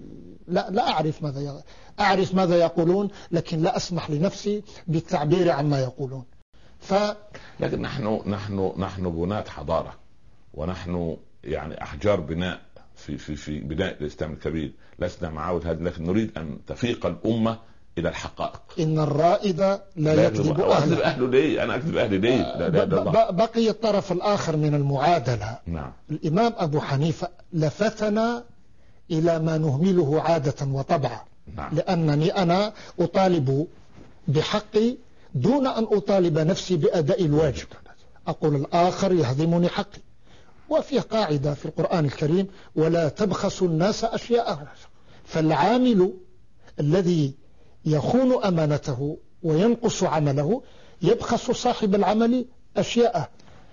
لا لا أعرف ماذا أعرف ماذا يقولون، لكن لا أسمح لنفسي بالتعبير عما يقولون. ف لكن نحن نحن نحن بناة حضارة، ونحن يعني أحجار بناء في في في بناء الإسلام الكبير. لسنا معاود هذا، لكن نريد أن تفيق الأمة إلى الحقائق. إن الرائد لا, لا يكذب أهله. أهله ليه؟ أنا أكذب أهلي ليه؟ لا لا لا بقي الطرف الآخر من المعادلة. نعم. الإمام أبو حنيفة لفتنا إلى ما نهمله عادة وطبعا. نعم. لأنني أنا أطالب بحقي دون أن أطالب نفسي بأداء الواجب. أقول الآخر يهضمني حقي. وفي قاعدة في القرآن الكريم: ولا تبخسوا الناس أشياءهم. فالعامل الذي يخون أمانته وينقص عمله يبخس صاحب العمل أشياءه،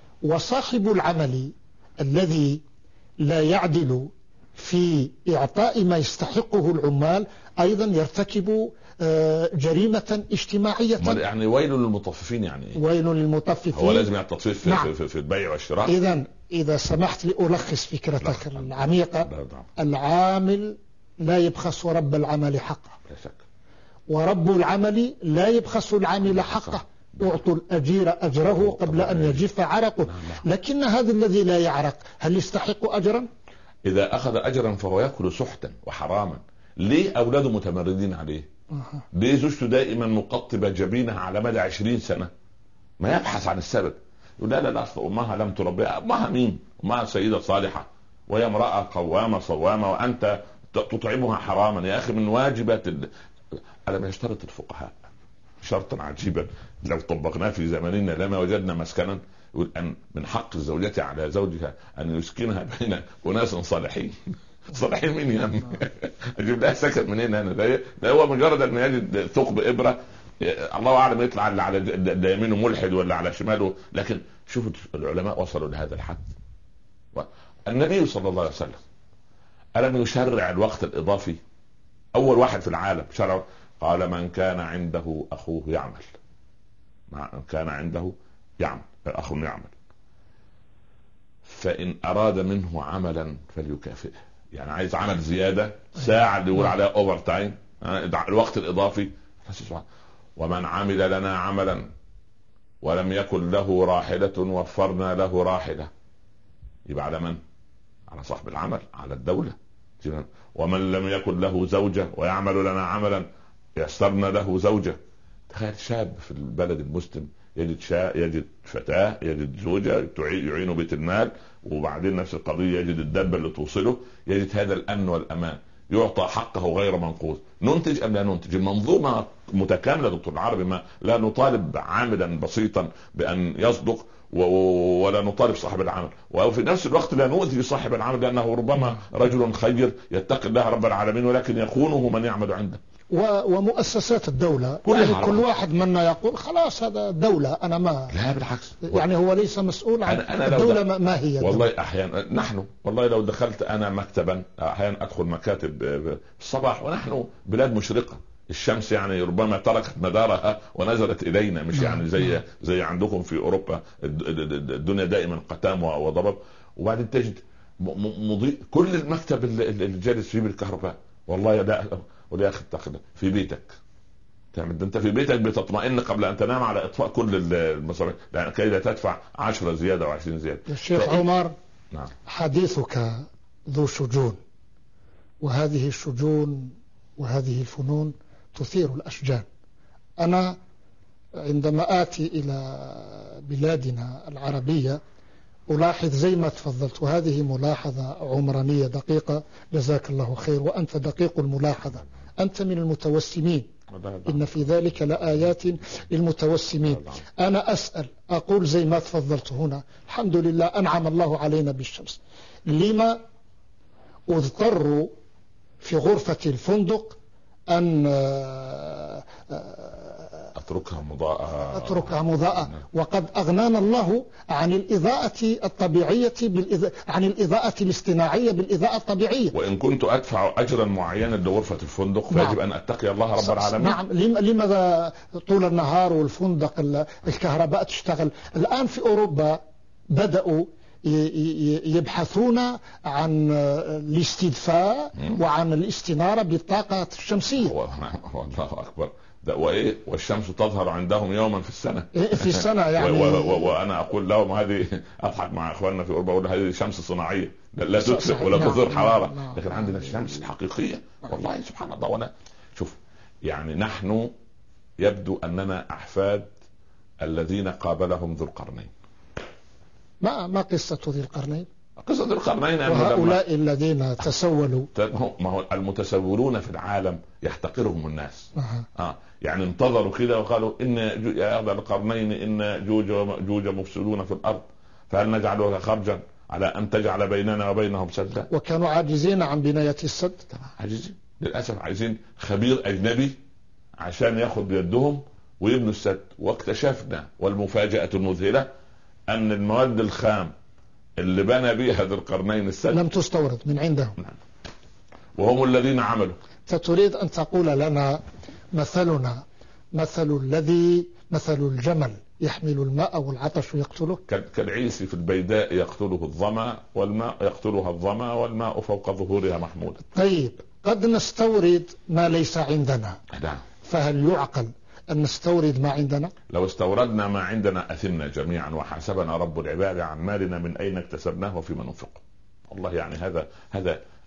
وصاحب العمل الذي لا يعدل في إعطاء ما يستحقه العمال أيضا يرتكب جريمة اجتماعية. يعني ويل للمطففين. يعني ويل للمطففين. هو لازم التطفيف في, نعم. في, في البيع والشراء. إذا إذا سمحت لي ألخص فكرتك لا. العميقة لا. لا. العامل لا يبخس رب العمل حقه، لا شك. ورب العمل لا يبخس العامل حقه. أعطوا الأجير أجره قبل أن يجف عرقه. لكن هذا الذي لا يعرق هل يستحق أجرا؟ إذا أخذ أجرا فهو يأكل سحتا وحراما. ليه اولاده متمردين عليه؟ ليه زوجته دائما مقطبه جبينها على مدى عشرين سنه؟ ما يبحث عن السبب. يقول لا لا لا اصل امها لم تربيها. امها مين؟ امها سيده صالحه وهي امراه قوامه صوامه وانت تطعمها حراما. يا اخي من واجبات ال... ألم يشترط الفقهاء شرطا عجيبا لو طبقناه في زماننا لما وجدنا مسكنا؟ يقول أن من حق الزوجة على زوجها أن يسكنها بين أناس صالحين. صالحين مين يا عم؟ أجيب لها سكن منين أنا؟ ده هو مجرد أن يجد ثقب إبرة الله أعلم يطلع على يمينه ملحد ولا على شماله. لكن شوفوا العلماء وصلوا لهذا الحد. النبي صلى الله عليه وسلم ألم يشرع الوقت الإضافي؟ أول واحد في العالم شرع قال من كان عنده أخوه يعمل، من كان عنده يعمل أخ يعمل فإن أراد منه عملا فليكافئه. يعني عايز عمل زيادة ساعة اللي يقول عليها أوفر تايم الوقت الإضافي. ومن عمل لنا عملا ولم يكن له راحلة وفرنا له راحلة. يبقى على من؟ على صاحب العمل، على الدولة. ومن لم يكن له زوجة ويعمل لنا عملا يسرنا له زوجة. تخيل شاب في البلد المسلم يجد شاء يجد فتاة يجد زوجة يعينه بيت المال، وبعدين نفس القضية يجد الدابة اللي توصله، يجد هذا الأمن والأمان، يعطى حقه غير منقوص. ننتج أم لا ننتج؟ المنظومة متكاملة دكتور العربي. ما لا نطالب عاملا بسيطا بأن يصدق ولا نطالب صاحب العمل، وفي نفس الوقت لا نؤذي صاحب العمل لأنه ربما رجل خير يتقي الله رب العالمين ولكن يخونه من يعمل عنده. ومؤسسات الدولة يعني كل واحد منا يقول خلاص هذا دولة أنا ما. لا بالعكس، يعني هو ليس مسؤول عن أنا أنا الدولة ما, ما هي والله الدولة. أحيانا نحن والله لو دخلت أنا مكتبا أحيانا أدخل مكاتب الصباح ونحن بلاد مشرقة، الشمس يعني ربما تركت مدارها ونزلت إلينا، مش يعني زي زي عندكم في أوروبا الدنيا دائما قتام وضباب. وبعدين تجد مضيء كل المكتب اللي جالس فيه بالكهرباء. والله يا ده ولا يا اخي اتقل في بيتك تعمل انت في بيتك بتطمئن قبل ان تنام على اطفاء كل المصابيح لان كي لا تدفع عشرة زياده وعشرين زياده. الشيخ ف... عمر نعم. حديثك ذو شجون، وهذه الشجون وهذه الفنون تثير الاشجان. انا عندما اتي الى بلادنا العربيه ألاحظ زي ما تفضلت، وهذه ملاحظة عمرانية دقيقة جزاك الله خير، وأنت دقيق الملاحظة، أنت من المتوسمين، إن في ذلك لآيات للمتوسمين. أنا أسأل أقول زي ما تفضلت هنا الحمد لله أنعم الله علينا بالشمس، لما أضطر في غرفة الفندق أن أتركها مضاءة أتركها مضاءة وقد أغنانا الله عن الإضاءة الطبيعية بالإضاءة عن الإضاءة الاصطناعية بالإضاءة الطبيعية. وإن كنت أدفع أجرا معينا لغرفة الفندق فيجب نعم. أن أتقي الله رب العالمين. نعم. لماذا طول النهار والفندق الكهرباء تشتغل؟ الآن في أوروبا بدأوا يبحثون عن الاستدفاء وعن الاستنارة بالطاقة الشمسية. والله أكبر. وإيه والشمس تظهر عندهم يوما في السنة في السنة يعني وأنا أقول لهم هذه أضحك مع إخواننا في أوروبا أقول هذه شمس صناعية لا تدفئ ولا تظهر حرارة، لكن عندنا الشمس الحقيقية. والله سبحان الله. وأنا شوف يعني نحن يبدو أننا أحفاد الذين قابلهم ذو القرنين. ما ما قصة ذي القرنين؟ قصة ذي القرنين وهؤلاء الذين تسولوا. ما هو المتسولون في العالم يحتقرهم الناس. أه. آه. يعني انتظروا كده وقالوا إن يا ذا القرنين إن جوج ومأجوج مفسدون في الأرض فهل نجعلها خرجا على أن تجعل بيننا وبينهم سدا. وكانوا عاجزين عن بناية السد. عاجزين للأسف، عايزين خبير أجنبي عشان ياخذ بيدهم ويبنوا السد. واكتشفنا والمفاجأة المذهلة أن المواد الخام اللي بنى بها ذي القرنين السد لم تستورد من عندهم. نعم. وهم الذين عملوا. فتريد أن تقول لنا مثلنا مثل الذي مثل الجمل يحمل الماء والعطش يقتله، كالعيس في البيداء يقتله الظما والماء يقتلها الظما والماء فوق ظهورها محمول. طيب قد نستورد ما ليس عندنا. نعم. فهل يعقل أن نستورد ما عندنا؟ لو استوردنا ما عندنا أثمنا جميعا وحاسبنا رب العباد عن مالنا من أين اكتسبناه وفيما ننفقه. والله يعني هذا هذا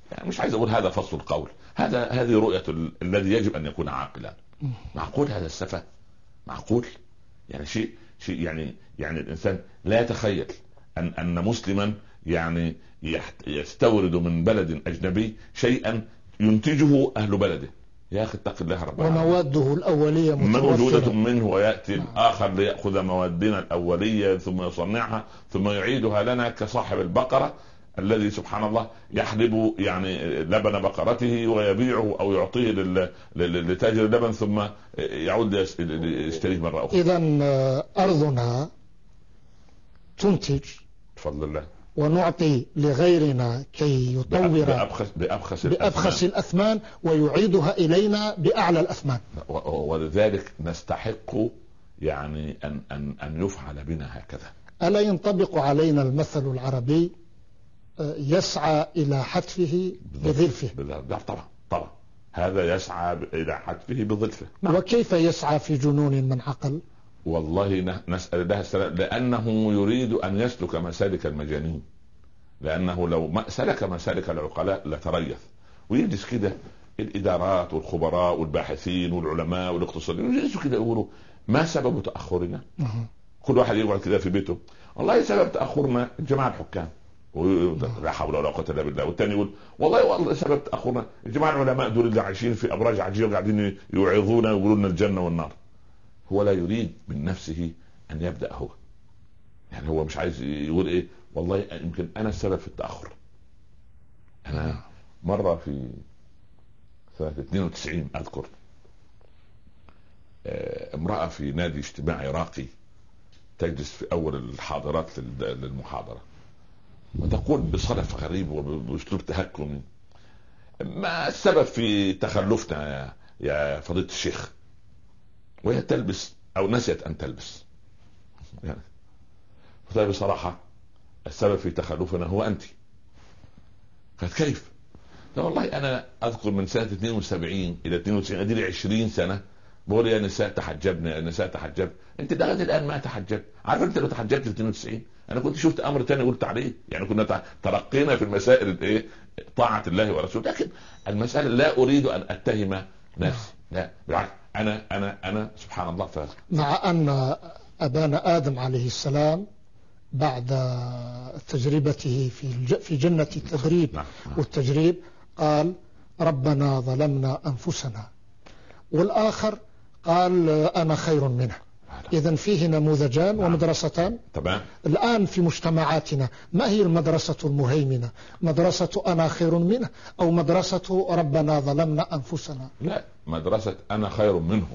يعني مش عايز اقول هذا فصل القول، هذا هذه رؤية ال... الذي يجب ان يكون عاقلا. معقول هذا السفه؟ معقول؟ يعني شيء شيء يعني يعني الانسان لا يتخيل ان ان مسلما يعني يستورد من بلد اجنبي شيئا ينتجه اهل بلده. يا اخي اتق الله رب العالمين. ومواده الاوليه موجوده منه، وياتي الاخر لياخذ موادنا الاوليه ثم يصنعها ثم يعيدها لنا كصاحب البقره الذي سبحان الله يحلب يعني لبن بقرته ويبيعه او يعطيه لتاجر اللبن ثم يعود يشتريه مره اخرى. اذا ارضنا تنتج بفضل الله، ونعطي لغيرنا كي يطور بأبخس, بأبخس, بأبخس الأثمان ويعيدها إلينا بأعلى الأثمان. ولذلك نستحق يعني أن, أن, أن يفعل بنا هكذا. ألا ينطبق علينا المثل العربي يسعى إلى حتفه بظلفه؟ طبعا طبعا هذا يسعى إلى حتفه بظلفه. وكيف يسعى في جنون من عقل؟ والله نسأل الله السلام، لأنه يريد أن يسلك مسالك المجانين، لأنه لو سلك مسالك العقلاء لتريث ويجلس كده الإدارات والخبراء والباحثين والعلماء والاقتصاديين يجلسوا كده يقولوا ما سبب تأخرنا؟ كل واحد يقعد كده في بيته والله سبب تأخرنا الجماعة الحكام، لا حول ولا قوة إلا بالله. والثاني يقول والله والله سبب تأخرنا الجماعة العلماء دول اللي عايشين في أبراج عجيبة قاعدين يوعظونا ويقولوا لنا الجنة والنار. هو لا يريد من نفسه أن يبدأ هو، يعني هو مش عايز يقول إيه والله يمكن أنا السبب في التأخر. أنا مرة في سنة اثنين وتسعين أذكر امرأة في نادي اجتماعي راقي تجلس في أول الحاضرات للمحاضرة وتقول بصرف غريب وبأسلوب تهكمي ما السبب في تخلفنا يا فضيلة الشيخ، وهي تلبس او نسيت ان تلبس يعني. فطيب بصراحة السبب في تخلفنا هو انت. قالت كيف؟ لا والله انا اذكر من سنة اثنين وسبعين الى اثنين وتسعين ادري عشرين سنة بقول يا نساء تحجبنا يا نساء تحجب. انت لغايه الان ما تحجبت. عارف انت لو تحجبت في اثنين وتسعين انا كنت شفت امر تاني قلت عليه، يعني كنا ترقينا في المسائل الايه طاعة الله ورسوله. لكن المسألة لا اريد ان اتهم نفسي، لا بالعكس أنا أنا أنا سبحان الله فاهم. مع أن أبانا آدم عليه السلام بعد تجربته في في جنة التدريب نعم. نعم. والتجريب قال ربنا ظلمنا أنفسنا، والآخر قال أنا خير منه. إذن فيه نموذجان نعم. ومدرستان. طبعا. الآن في مجتمعاتنا ما هي المدرسة المهيمنة؟ مدرسة أنا خير منه أو مدرسة ربنا ظلمنا أنفسنا؟ لا، مدرسة أنا خير منهم،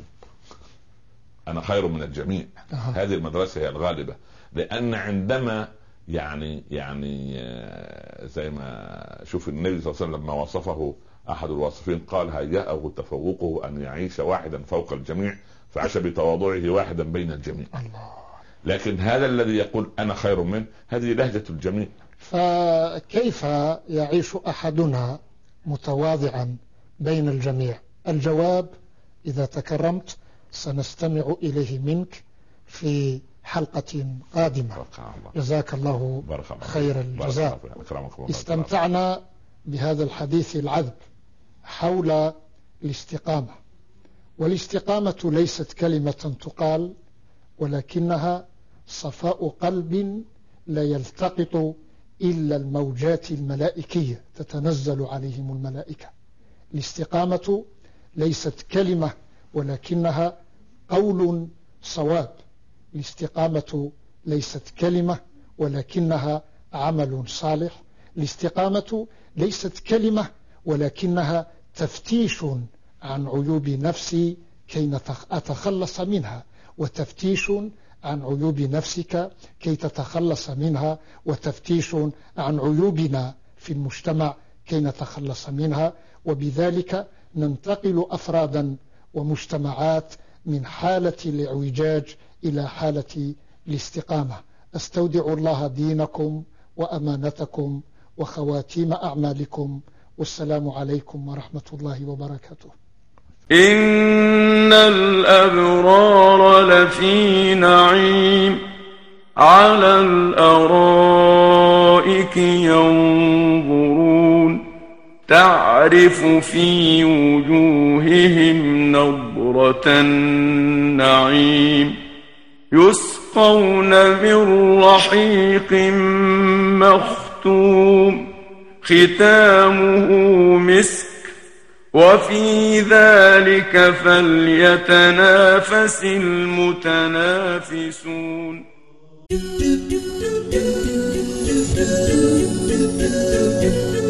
أنا خير من الجميع. أه. هذه المدرسة هي الغالبة، لأن عندما يعني يعني زي ما شوف النبي صلى الله عليه وسلم لما وصفه أحد الواصفين قال هيأه تفوقه أن يعيش واحدا فوق الجميع فعاش بتواضعه واحدا بين الجميع. الله. لكن هذا الذي يقول أنا خير منه هذه لهجة الجميع. فكيف يعيش أحدنا متواضعا بين الجميع؟ الجواب إذا تكرمت سنستمع إليه منك في حلقة قادمة. جزاك الله خير الجزاء. استمتعنا بهذا الحديث العذب حول الاستقامة، والاستقامة ليست كلمة تقال ولكنها صفاء قلب لا يلتقط إلا الموجات الملائكية تتنزل عليهم الملائكة. الاستقامة ليست كلمة ولكنها قول صواب. الاستقامة ليست كلمة ولكنها عمل صالح. الاستقامة ليست كلمة ولكنها تفتيش عن عيوب نفسي كي أتخلص منها، وتفتيش عن عيوب نفسك كي تتخلص منها، وتفتيش عن عيوبنا في المجتمع كي نتخلص منها. وبذلك ننتقل أفرادا ومجتمعات من حالة الاعوجاج إلى حالة الاستقامة. أستودع الله دينكم وأمانتكم وخواتيم أعمالكم، والسلام عليكم ورحمة الله وبركاته. إن الأبرار لفي نعيم على الأرائك ينظرون تعرف في وجوههم نضرة النعيم يسقون من رحيق مختوم ختامه مسك وفي ذلك فليتنافس المتنافسون.